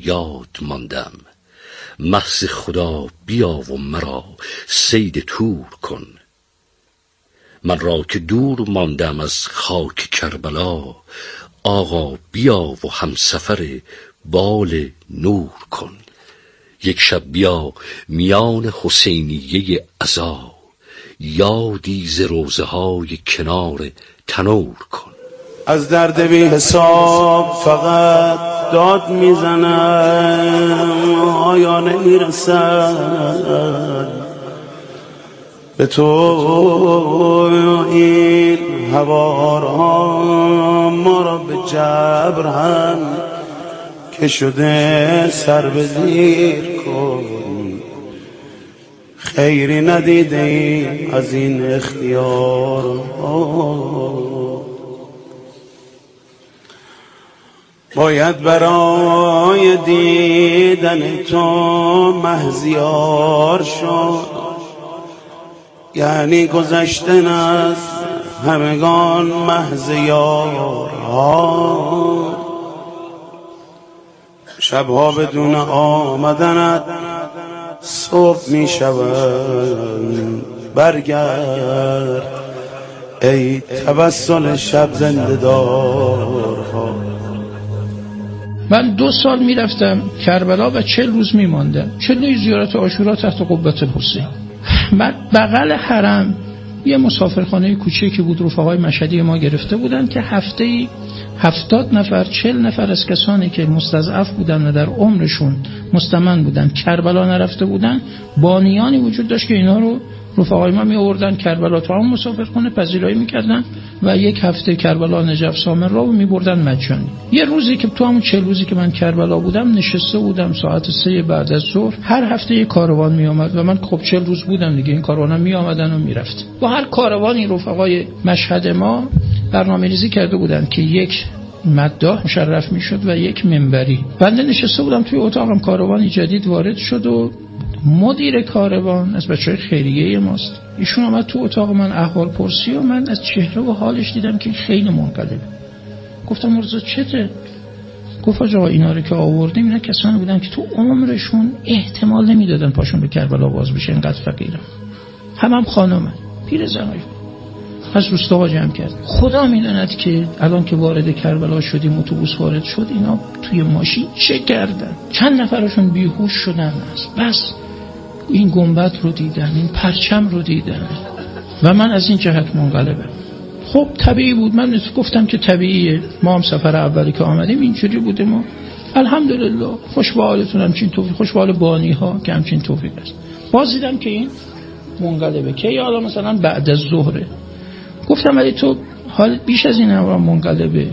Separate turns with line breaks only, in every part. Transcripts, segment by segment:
یاد ماندم. محض خدا بیا و مرا صید تور کن. من را که دور ماندم از خاک کربلا، آقا بیا و همسفر بال نور کن. یک شب بیا میان حسینیه عزا، یادی ز روضه های کنار تنور کن.
از درد بی حساب فقط داد میزنم، آیا نمیرسد به تو این هوارا؟ ما را به جبر هم که شده سر به زیر کن. خیری ندیده ای از این اختیار، باید برای دیدن تو مهزیار شد. یعنی گذشتن از همگان محض یارها، شبها بدون آمدنت صبح می شود. برگرد ای تبسل شب زنده دارها.
من 2 سال می رفتم کربلا و 40 روز می ماندم. 40 زیارت عاشورا تحت قبة الحسین. بعد بغل حرم یه مسافرخانه کوچیکی بود، رفقای مشهدی ما گرفته بودن که هفته‌ای 70 نفر 40 نفر از کسانی که مستضعف بودن و در عمرشون مستمن بودن، کربلا نرفته بودن، بانیانی وجود داشت که اینا رو رفقای ما می آوردن کربلا، تو همون مسافرخانه پذیرایی میکردن و 1 هفته کربلا نجف سامرا رو میبردن مجانی. یه روزی که تو همون 40 روزی که من کربلا بودم نشسته بودم ساعت 3 بعد از ظهر، هر هفته یک کاروان میآمد و من خب 40 روز بودم دیگه، این کاروانا میآمدن و میرفتن. با هر کاروانی رفقای مشهد ما برنامه‌ریزی کرده بودن که یک مداح مشرف میشد و یک منبری. بنده نشسته بودم توی اتاقم، کاروانی جدید وارد شد و مدیر کاروان از بچه‌های خیریه ماست، ایشون اومد تو اتاق من احوال پرسی و من از چهره و حالش دیدم که خیلی منقلبه. گفتم مرزا چته؟ گفت آقا اینا رو که آوردیم اینا کسانی بودن که تو عمرشون احتمال نمیدادن پاشون به کربلا باز بشه، اینقدر فقیرن، هم خانومن، پیرزنای از روستاها جمع کرد. خدا میداند که الان که وارد کربلا شدیم، اتوبوس وارد شد، اینا توی ماشین چه کردن، چند نفرشون بیهوش شدن است. بس این گنبد رو دیدن، این پرچم رو دیدن و من از این جهت منقلبم. خب طبیعی بود، من گفتم که طبیعیه، ما هم سفر اولی که آمدیم اینجوری بوده، ما الحمدلله خوش به حالتون، همچین توفیق، خوش به حال بانی ها که همچین توفیق است. باز دیدم که این منقلبه، که حالا مثلا بعد از ظهره. گفتم ولی تو حالت بیش از این هم منقلبه.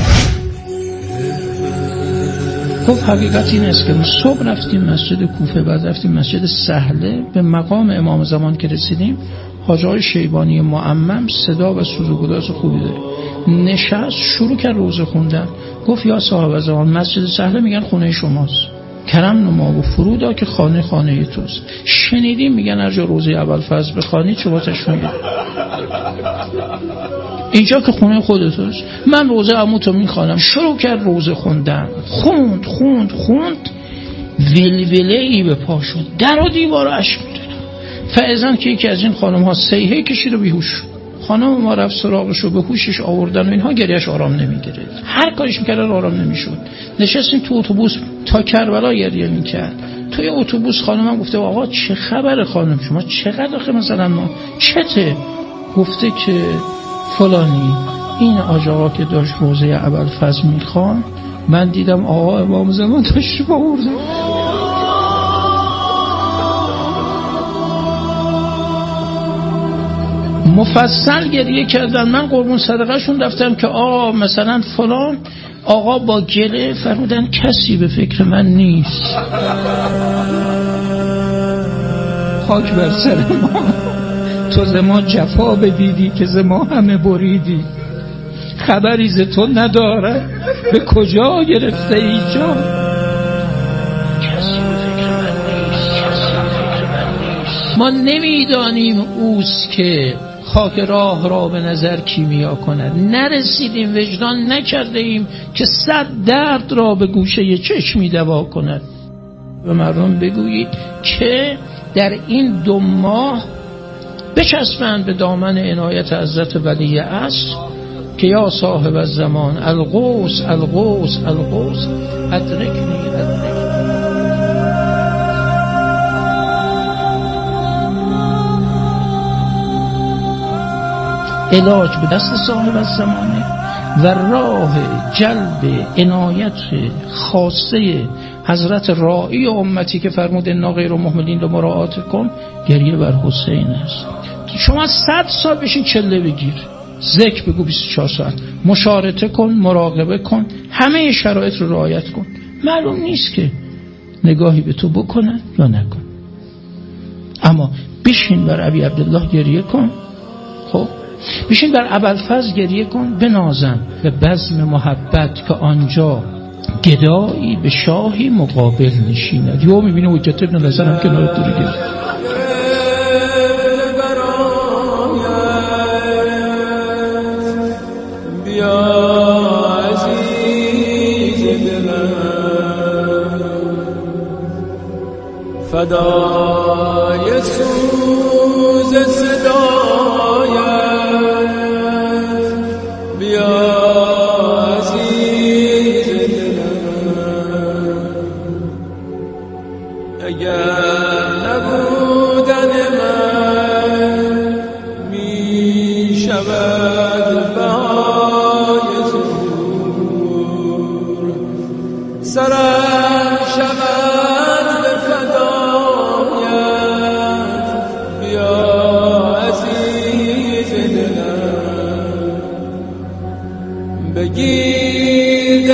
گفت حقیقت این است که صبح رفتیم مسجد کوفه، بعد رفتیم مسجد سهله، به مقام امام زمان که رسیدیم، حاج آقای شیبانی معمم صدا و سوز و گداز خوبی داره، نشست شروع کرد روزه خوندن. گفت یا صاحب زمان، مسجد سهله میگن خونه شماست، کرم نما و فرودا که خانه خانه توست. شنیدیم میگن هر جا روزه ابوالفضل بخوانید شما تشفیع اینجا که خونه خودتوست. من روزه عموتو میخوانم. شروع کرد روزه خوندن، خوند ولوله‌ای به پا شد، در و دیوار اشک می‌ریخت. فعزن که یکی از این خانم ها سیحه کشید و بیهوش شد. خانم ما رفت سراغش و به هوشش آوردن و اینها، گریهش آرام نمیگرفت، هر کاریش میکردن آرام نمیشد. نشستیم تو اتوبوس تا کربلا گریه میکرد. توی اتوبوس خانمم گفته آقا چه خبره خانم، شما چقدر آخه مثلا ما چته؟ گفته که فلانی این آقا که داشت روزه ابوالفضل میخوان، من دیدم آقا امام زمان تشریف آورده. مفصل گریه کردن. من قربون صدقه شون رفتم که آقا مثلا فلان، آقا با گله فرمودن کسی به فکر من نیست. خاک بر سر ما، تو ز ما جفا بدیدی که ز ما همه بریدی، خبری ز تو نداره به کجا گرفته ای جان. ما نمیدانیم اوست که خاک راه را به نظر کیمیا کند. نرسیدیم، وجدان نکرده ایم که 100 درد را به گوشه چشمی دوا کند. به مردم بگویید که در این 2 ماه بچسبند به دامن عنایت حضرت ولی عصر که یا صاحب الزمان الغوث الغوث الغوث ادرکنی ادرکنی. علاج به دست صاحب الزمانه و راه جلب عنایت خاصه حضرت راعی امتی که فرمود انا غیر مهملین رو مراعات کن، گریه بر حسین است. شما 100 سال بشین چله بگیر، ذکر بگو 24 ساعت، مشارطه کن، مراقبه کن، همه شرایط رو رعایت کن، معلوم نیست که نگاهی به تو بکنن یا نکن. اما بشین بر ابی عبدالله گریه کن، خب بشین بر ابوالفضل گریه کن، بنازم به بزم محبت که آنجا گدایی به شاهی مقابل نشیند. یا میبینه حجت ابن الحسن هم کنار دوری گرد.
فدای سوز صدایت بیا عزیز دلم، اگر نبودن من می شود بهای زور، سرم شود به فدایت بیا عزیز دلم، بگیر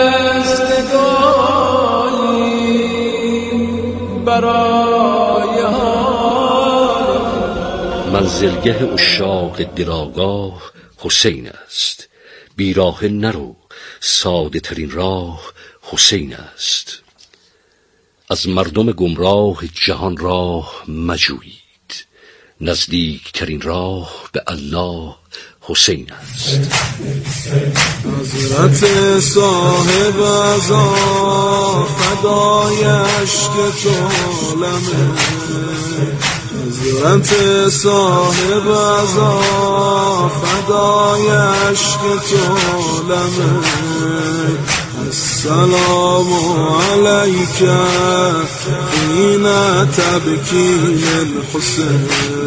دستگاهی برای حال.
منزلگه عشاق دلاگاه حسین است، بیراه نرو ساده ترین راه حسین است. از مردم گمراه جهان راه مجویید، نزدیک ترین راه به الله حسین است.
حضرت صاحب ازا فدایش که طولمه، حضرت صاحب ازا فدایش که طولمه، السلام علیک حین تبکی الحسین،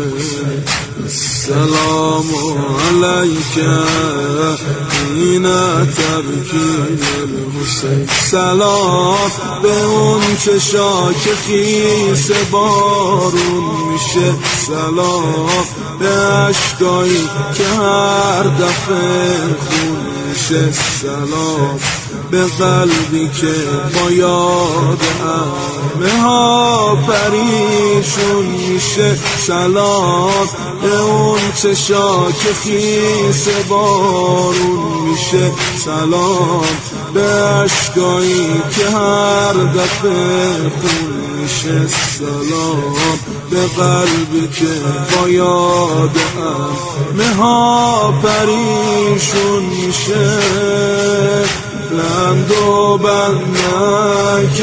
السلام علیک حین تبکی الحسین. سلام به اون چشا که خیس بارون میشه، سلام به اشکایی که هر دفعه خون میشه، سلام به قلبی که با یاد همه ها پریشون میشه، سلام به اون چشا که خیس بارون میشه، سلام به اشکایی که هر دفعه خون میشه، سلام به قلبی که با یاد همه ها پریشون میشه. بلند و بندک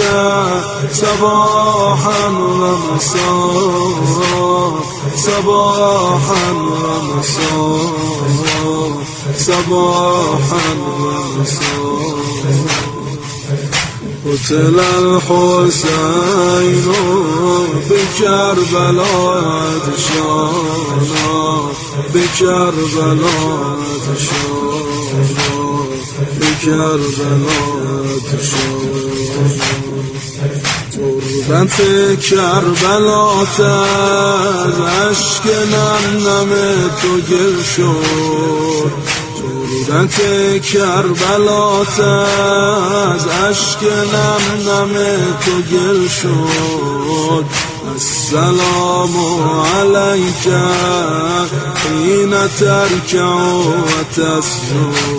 صباحا و مساء، صباحا و مساء، صباحا و مساء. قتل الحسین بکربلا ادشانا، بکربلا ادشانا، بکربلا ادشانا. تربت کربلا از اشک نم تو گل شد، تربت کربلا از اشک نم تو گل شد. السلام علیک حین ترکع و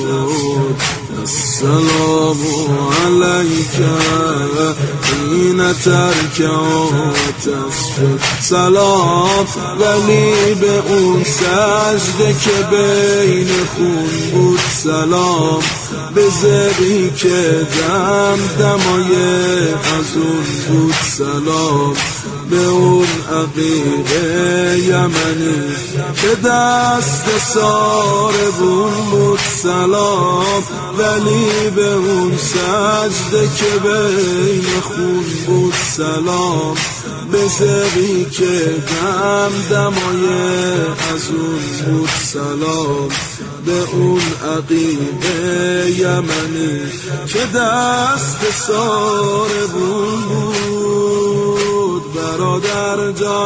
تسجد، السلام علیک حین
ترک آتش شد سلام، ولی به اون سجده که بین خون بود سلام، به زبی که دمای از اون بود سلام، به اون عقیقه یمنی که دست ساربون بود سلام، ولی به اون سجده که بین خون بود سلام، به زبی که دمای از اون بود سلام، به اون عقیقه یمنی که دست ساربون بود. برادر جان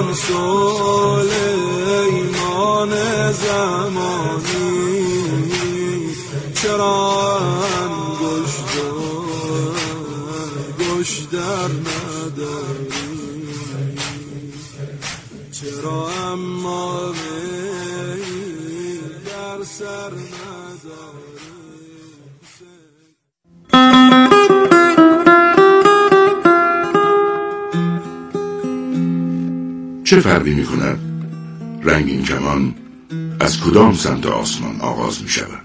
سلیمان زمانی، چرا گوش در نداری، چرا اما در سر نداری.
چه فرقی می کند رنگین کمان از کدام سمت آسمان آغاز می شود؟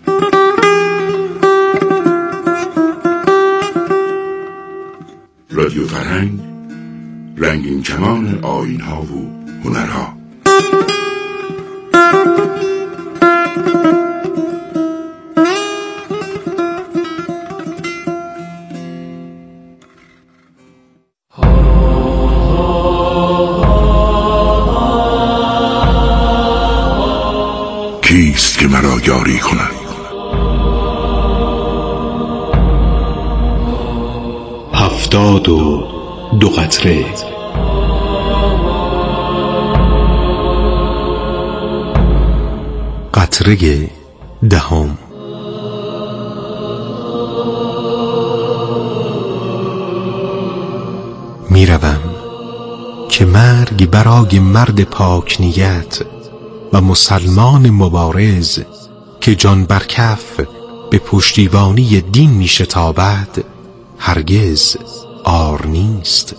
رادیو فرهنگ، رنگین کمان آیین‌ها و هنرها. کیست که مرا یاری کند؟
72 قطره. قطره دهم. میروم که مرگ برای مرد پاک نیت و مسلمان مبارز که جان بر کف به پشتیبانی دین می شتابد هرگز عار نیست.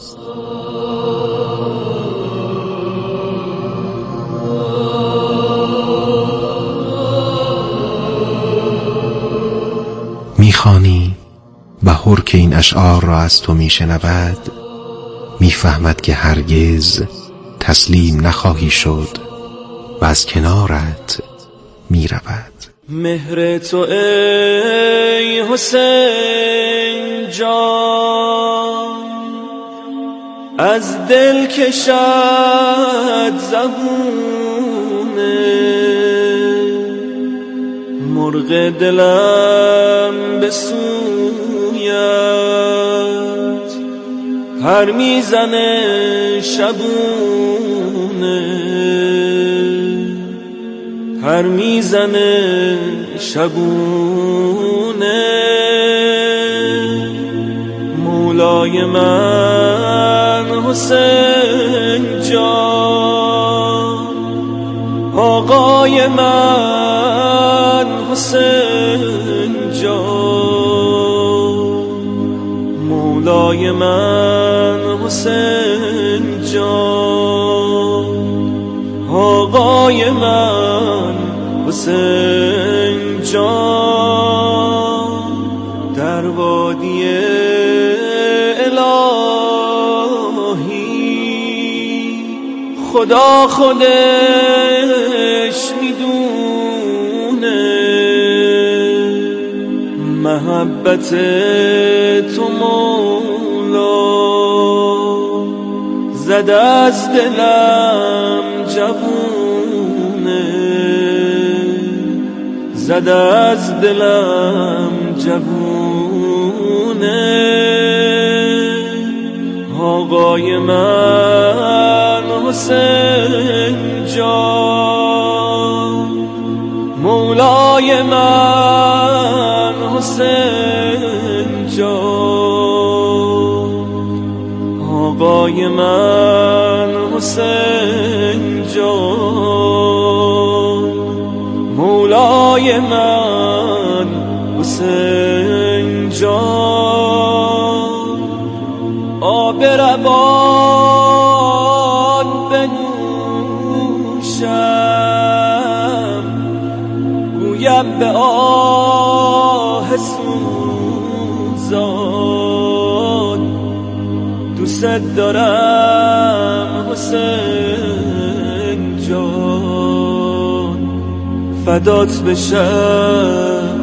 میخوانی و هر که این اشعار را از تو میشنود میفهمد که هرگز تسلیم نخواهی شد و از کنارت میرود.
مهر تو ای حسین جان از دل کشد زبونه، مرغ دلم به سویت پر میزنه شبونه، پر میزنه شبونه. مولای من حسین جان، آقای من حسین جان، مولای من حسین جان، آقای من حسین جان. در وادی الهی خدا خودش میدونه، محبت تو مولا زده از دلم جوونه، زده از دلم جوونه. آقای من حسین جان، مولای من حسین جان، آقای من حسین جان، مولای من حسین جان. آب روان بنوشم، گویم به آه سوزان دوست دارم حسین جان، فدات بشم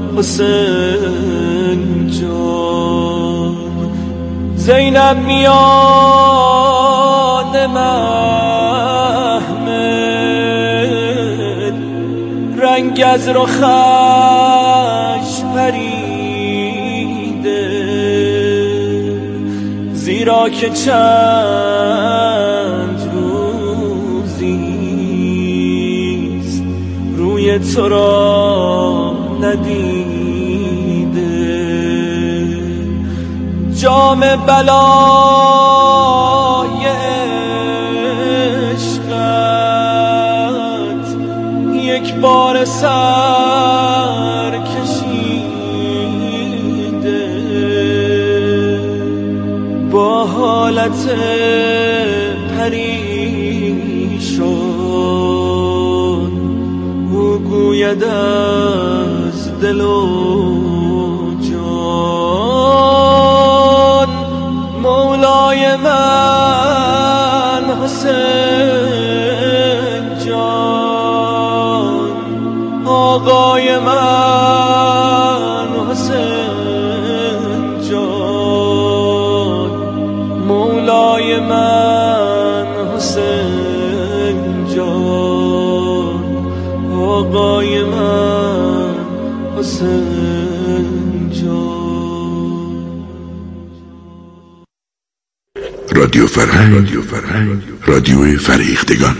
حسین جان. زینب میان محمل رنگ از رخش پریده، زیرا که چند روزیست روی تو را ندیده. جام بلای عشقت یک بار سر کشیده، با حالت پریشان او گوید از دل و جان، مولای من حسین جان، آقای من حسین جان، مولای من حسین جان، آقای من حسین جان.
رادیو فرهنگ، رادیو فرهیختگان.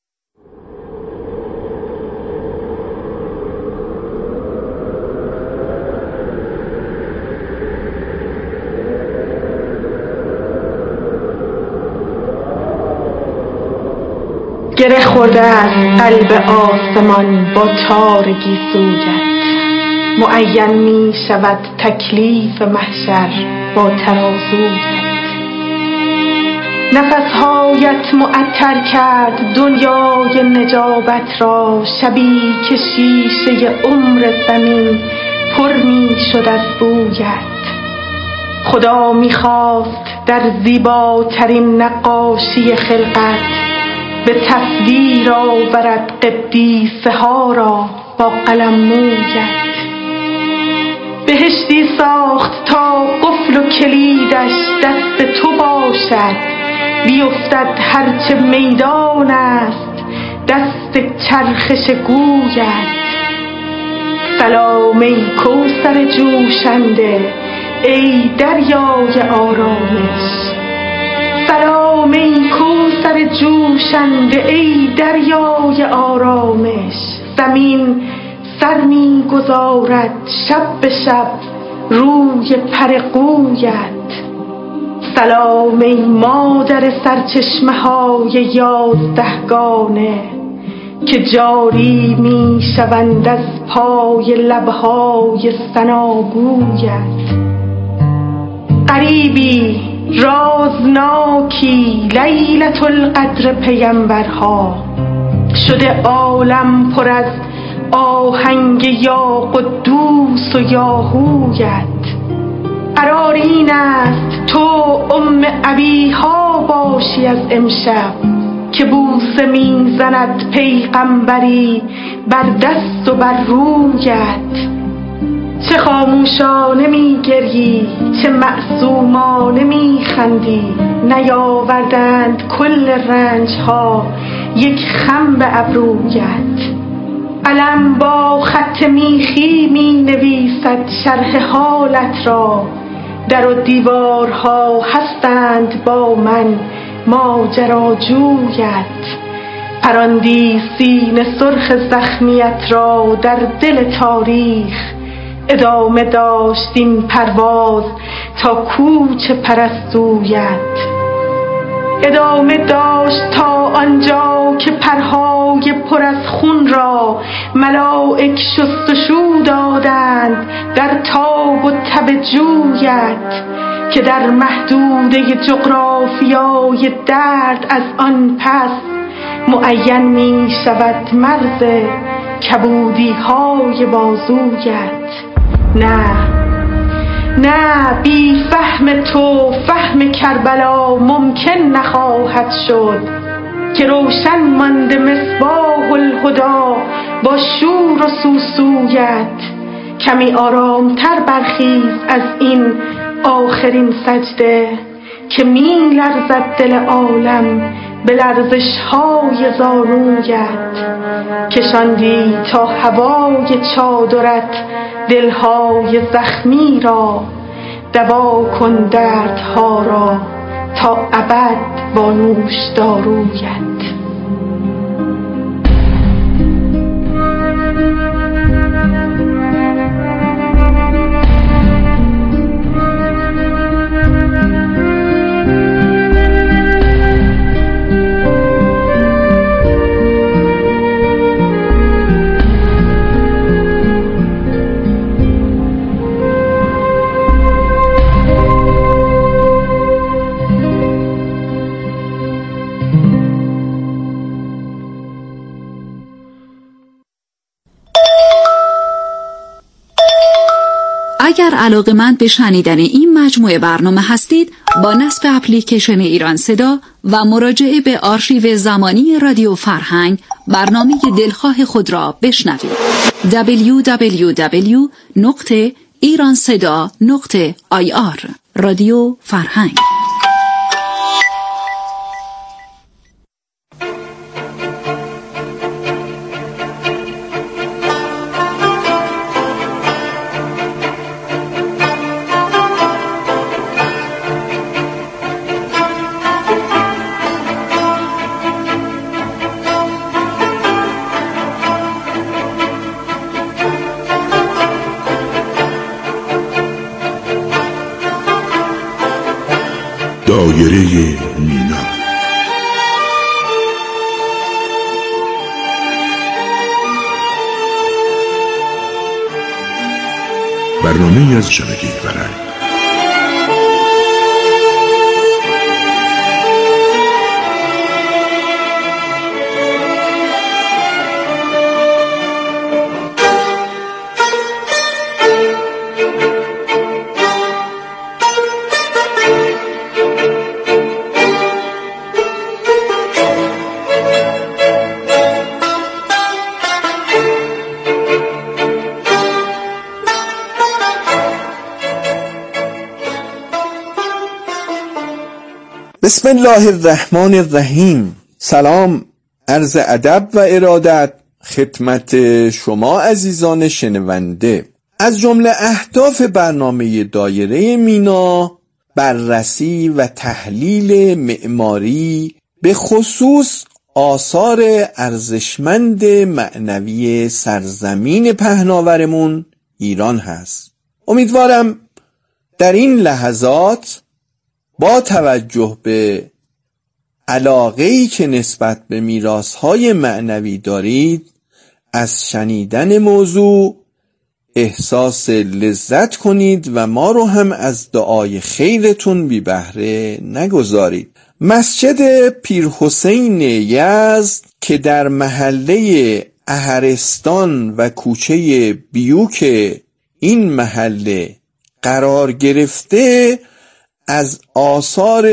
گره خورده است قلب آسمان با تار گیسویت، معین می شود تکلیف محشر با ترازویت. نفسهایت معطر کرد دنیای نجابت را، شبی که شیشه عمر زمین پر می شد از بویت. خدا می خواست در زیباترین نقاشی خلقت به تصویر آورد قدیسه ها را با قلم مویت. بهشتی ساخت تا قفل و کلیدش دست تو باشد، بیفتد هرچه میدان است دست چرخش گویت. سلام ای کوثر جوشنده ای دریای آرامش، سلام ای کوثر جوشنده ای دریای آرامش. زمین سر می گذارد شب به شب روی پر قویت. سلام ای مادر سرچشمه های 11گانه که جاری می شوند از پای لبهای ثناگویت. غریبی رازناکی لیلة القدر پیمبرها، شده عالم پر از آهنگ یا قدوس و یاهویت. قرار این است تو ام ابیها باشی از امشب که بوسه میزند پیغمبری بر دست و بر رویت. چه خاموشانه میگریی چه معصومانه میخندی، نیاوردند کل رنجها یک خم به ابرویت. قلم با خط میخی می نویسد شرح حالت را، در و دیوارها هستند با من ماجراجویت. پراندی سینه سرخ زخمیت را در دل تاریخ، ادامه داشت این پرواز تا کوچ پرستویت. ادامه داشت تا آنجا که پرهای پر از خون را ملائک شستشو دادند در تاب و تب جویت. که در محدوده جغرافیای درد از آن پس معین می شود مرز کبودی های بازویت. نه بی فهم تو فهم کربلا ممکن نخواهد شد که روشن مانده مصباح الهدی با شور و سوسویت. کمی آرامتر برخیز از این آخرین سجده که می لرزد دل عالم به لرزش‌های زانویت. کشاندی تا هوای چادرت دلهای زخمی را، دوا کن دردها را تا ابد با نوش دارویت.
اگر علاقه‌مند به شنیدن این مجموعه برنامه هستید، با نصب اپلیکیشن ایران صدا و مراجعه به آرشیو زمانی رادیو فرهنگ برنامه دلخواه خود را بشنوید. www.iranseda.ir رادیو فرهنگ.
دایره مینا. برنامه از شبکه فرهنگ.
بسم الله الرحمن الرحیم. سلام، عرض ادب و ارادت خدمت شما عزیزان شنونده. از جمله اهداف برنامه دایره مینا بررسی و تحلیل معماری به خصوص آثار ارزشمند معنوی سرزمین پهناورمون ایران هست. امیدوارم در این لحظات با توجه به علاقه‌ای که نسبت به میراث‌های معنوی دارید از شنیدن موضوع احساس لذت کنید و ما رو هم از دعای خیرتون بی بهره نگذارید. مسجد پیرحسین یزد که در محله اهرستان و کوچه بیوک این محله قرار گرفته، از آثار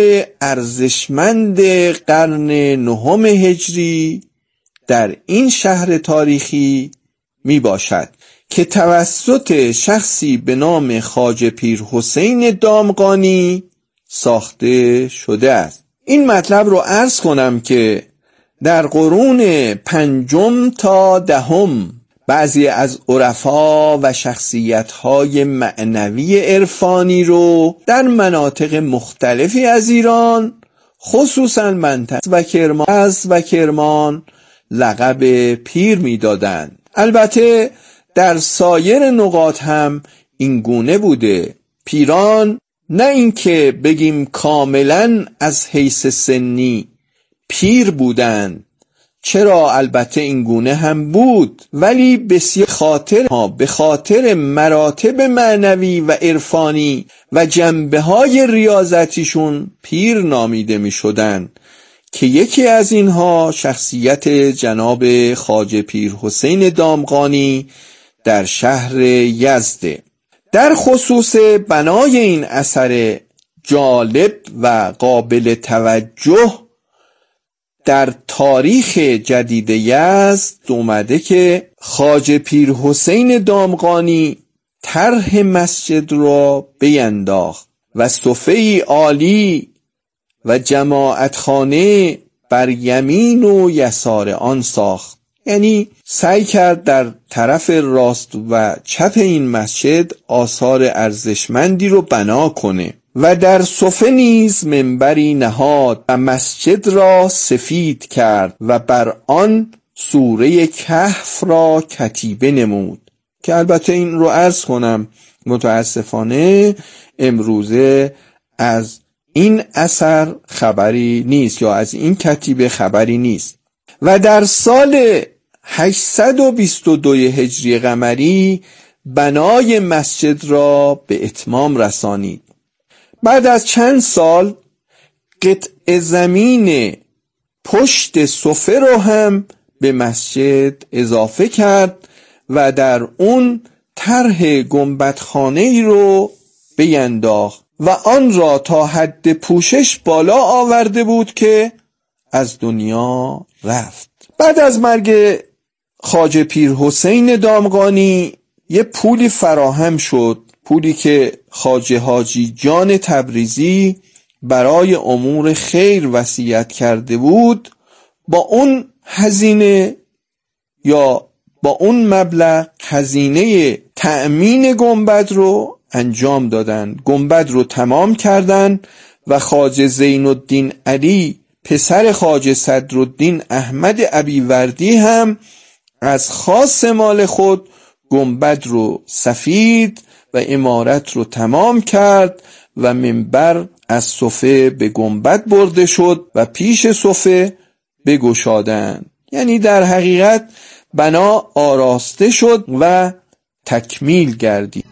ارزشمند قرن 9 هجری در این شهر تاریخی می باشد که توسط شخصی به نام خواجه پیرحسین دامغانی ساخته شده است. این مطلب رو عرض کنم که در قرون 5 تا 10 بعضی از عرفا و شخصیت‌های معنوی عرفانی رو در مناطق مختلفی از ایران، خصوصا منطقه و کرمان لقب پیر می‌دادند. البته در سایر نقاط هم این گونه بوده. پیران نه اینکه بگیم کاملا از حیث سنی پیر بودند، چرا البته این گونه هم بود، ولی بسیار به خاطر مراتب معنوی و عرفانی و جنبه‌های ریاضتیشون پیر نامیده می شدن که یکی از اینها شخصیت جناب خواجه پیر حسین دامغانی در شهر یزده. در خصوص بنای این اثر جالب و قابل توجه در تاریخ جدید یزد اومده که خواجه پیر حسین دامغانی طرح مسجد را بینداخت و صفه عالی و جماعتخانه بر یمین و یسار آن ساخت. یعنی سعی کرد در طرف راست و چپ این مسجد آثار ارزشمندی رو بنا کنه و در صفه نیز منبری نهاد و مسجد را سفید کرد و بر آن سوره کهف را کتیبه نمود، که البته این رو عرض کنم متاسفانه امروزه از این اثر خبری نیست یا از این کتیبه خبری نیست. و در سال 822 هجری قمری بنای مسجد را به اتمام رسانید. بعد از چند سال قطع زمین پشت صفه رو هم به مسجد اضافه کرد و در اون طرح گنبدخانه‌ای رو بینداخت و آن را تا حد پوشش بالا آورده بود که از دنیا رفت. بعد از مرگ خواجه پیر حسین دامغانی یه پولی فراهم شد، پولی که خواجه حاجی جان تبریزی برای امور خیر وصیت کرده بود. با اون هزینه یا با اون مبلغ هزینه تأمین گنبد رو انجام دادن، گنبد رو تمام کردن و خواجه زین الدین علی پسر خواجه صدرالدین احمد ابیوردی هم از خاص مال خود گنبد رو سفید و عمارت رو تمام کرد و منبر از صفه به گنبد برده شد و پیش صفه بگشادند. یعنی در حقیقت بنا آراسته شد و تکمیل گردید.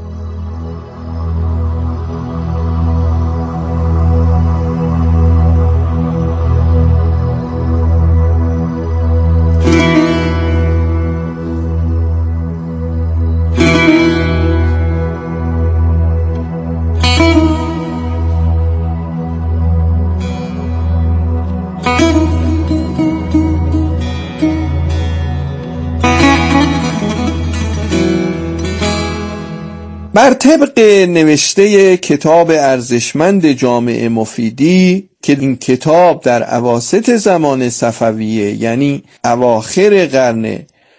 بر طبق نوشته کتاب ارزشمند جامع مفیدی که این کتاب در اواسط زمان صفویه یعنی اواخر قرن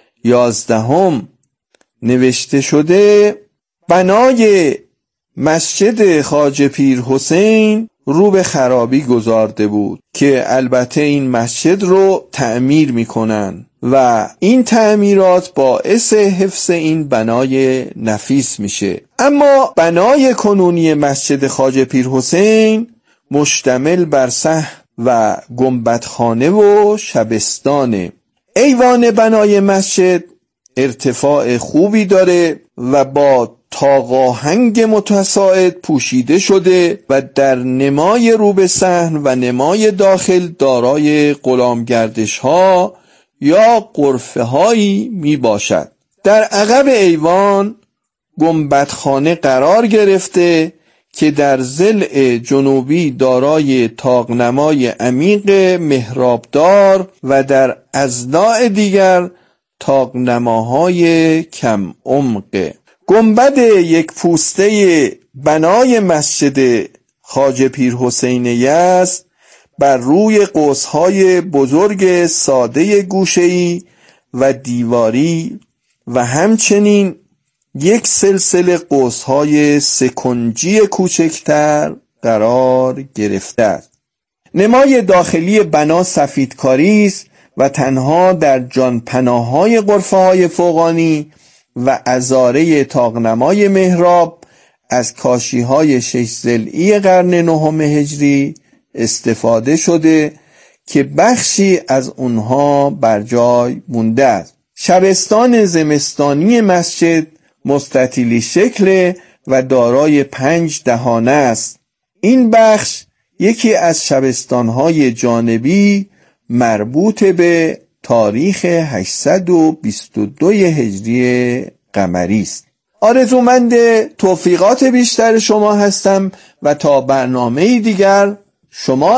11 نوشته شده، بنای مسجد خواجه پیر حسین رو به خرابی گذارده بود که البته این مسجد رو تعمیر میکنن و این تعمیرات باعث حفظ این بنای نفیس میشه. اما بنای کنونی مسجد خواجه پیر حسین مشتمل بر صحن و گنبدخانه و شبستانه. ایوان بنای مسجد ارتفاع خوبی داره و با طاق‌آهنگ متساعد پوشیده شده و در نمای رو به صحن و نمای داخل دارای غلامگردش ها یا غرفه هایی می باشد. در عقب ایوان گنبدخانه قرار گرفته که در ضلع جنوبی دارای طاق‌نمای عمیق محرابدار و در اضلاع دیگر طاق‌نماهای کم عمق. گنبد یک پوسته بنای مسجد خواجه پیر حسین یزد بر روی قوس‌های بزرگ ساده گوشه‌ای و دیواری و همچنین یک سلسله قوس‌های سه‌کنجی کوچکتر قرار گرفته است. نمای داخلی بنا سفیدکاری است و تنها در جانپناه‌های غرفه‌های فوقانی و عذاره طاق‌نمای محراب از کاشی‌های 6 ضلعی قرن 9 هجری استفاده شده که بخشی از اونها بر جای مونده است. شبستان زمستانی مسجد مستطیلی شکل و دارای 5 دهانه است. این بخش یکی از شبستان‌های جانبی مربوط به تاریخ 822 هجری قمری است. آرزومند توفیقات بیشتر شما هستم و تا برنامه دیگر شما